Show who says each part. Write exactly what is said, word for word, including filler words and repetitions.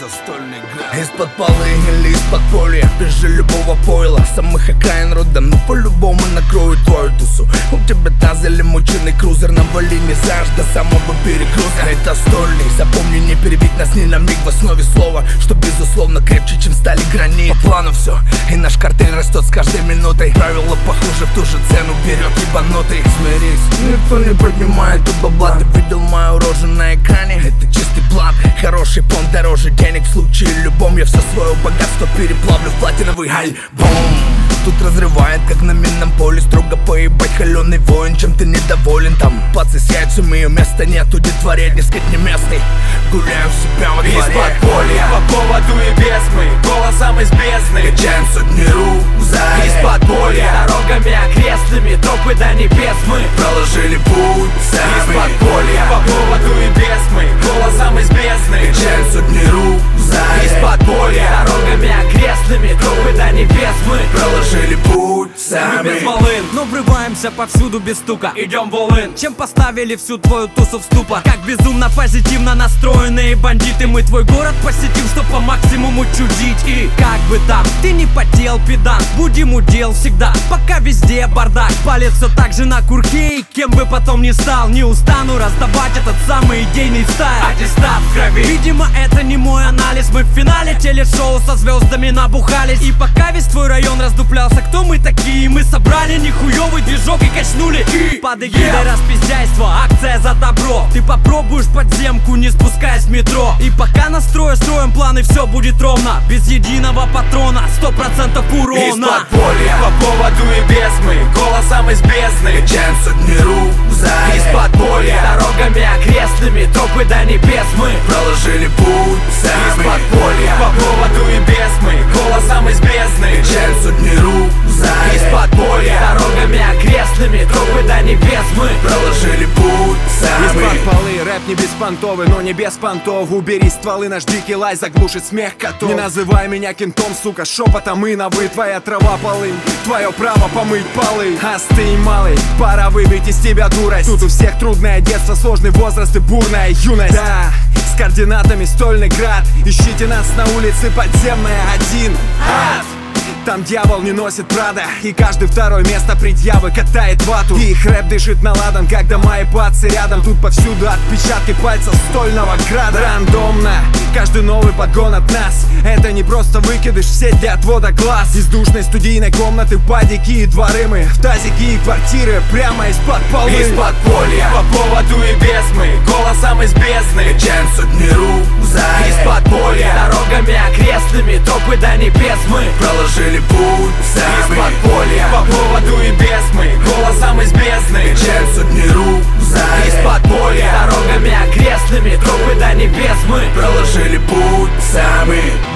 Speaker 1: это стольный град.
Speaker 2: Из-под полы или из-под поля, ближе любого пойла, самых окраин родом, но по-любому накроют твою тусу. У тебя таз или мученый крузер, навали не заж до самого перекрестка. Это стольный, запомни, не перебить нас ни на миг в основе слова, что безусловно крепче, чем стали гранит. По плану все, и наш картель растет с каждой минутой. Правила похуже, в ту же цену берет ебанутый. Смирись, никто не поднимает тут бабла. Ты видел мою рожу на экране, это чистый план. Хороший понт дороже денег, в случае любом я все свое богатство переплавлю в платиновый альбом. Тут разрывает, как на минном поле, строго поебать холеный воин, чем ты недоволен. Там пацы с яйцами, и места нет, удовлетворять, дескать, не местный. Гуляю себя во дворе.
Speaker 3: Из подполья, по поводу и без мы, голосом из бездны
Speaker 2: качаем сотни рук в зале.
Speaker 3: Из подполья, дорогами окрестными, тропы до небес мы
Speaker 2: проложили путь сами.
Speaker 3: Из подполья, по поводу и без мы, голосом из бездны
Speaker 2: качаем сотни рук в зале.
Speaker 3: Из подполья, дорогами окрестными, тропы до небес мы
Speaker 2: проложили путь сами.
Speaker 4: Мы без волын, но врываемся повсюду без стука. Идем в all-in, чем поставили всю твою тусу в ступор. Как безумно позитивно настроенные бандиты, мы твой город посетим, чтоб по максимуму чудить. И как бы там ты не потел, педант, будем удел всегда, пока везде бардак. Палец все так же на курке, и кем бы потом ни стал, не устану раздавать этот самый идейный стайл.
Speaker 3: Аттестат в крови.
Speaker 4: Видимо, это не мой анализ. Мы в финале телешоу со звездами набухались. И пока весь твой район раздуплялся, кто мы такие? Мы собрали нихуевый движок и качнули. И под эгидой yeah. распиздяйства, акция за добро. Ты попробуешь подземку, не спускаясь в метро. И пока настроя строим планы, все будет ровно. Без единого патрона, сто процентов урона.
Speaker 3: Из подполья, по поводу и без мы, голосом из бездны
Speaker 2: качаем сотни рук в зале.
Speaker 3: Из подполья, дорогами окрестными, тропы до небес мы
Speaker 2: проложили путь сами.
Speaker 3: Из подполья, по поводу и без мы, голосом из бездны
Speaker 2: качаем сотни рук в зале.
Speaker 3: Из подполья, дорогами окрестными, тропы до небес мы
Speaker 2: проложили путь сами.
Speaker 5: Из-под полы рэп не беспонтовый, но не без понтов. Убери стволы, наш дикий лай заглушит смех котов. Не называй меня кентом, сука, шепотом и на вы. Твоя трава полынь, твое право помыть полы. Остынь, малый, пора выбить из тебя дурость. Тут у всех трудное детство, сложный возраст и бурная юность. Да, с координатами стольный град. Ищите нас на улице подземная один. Ад! Там дьявол не носит прада, и каждый второй место предъявы катает вату. И их рэп дышит на ладан, когда мои пацы рядом. Тут повсюду отпечатки пальцев стольного града. Рандомно, каждый новый подгон от нас. Это не просто выкидыш, все для отвода глаз. Из душной студийной комнаты падики и дворы мы в тазики и квартиры прямо из-под полы.
Speaker 3: Из подполья, по поводу и без мы, голосом из бездны
Speaker 2: качаем сотни рук в зале.
Speaker 3: Из подполья, дорогами окрестными, тропы до небес мы
Speaker 2: проложили путь сами.
Speaker 3: Из подполья, по поводу и без мы, голосом из бездны
Speaker 2: качаем сотни рук в зале.
Speaker 3: Из подполья, дорогами окрестными, тропы до небес мы
Speaker 2: проложили путь сами.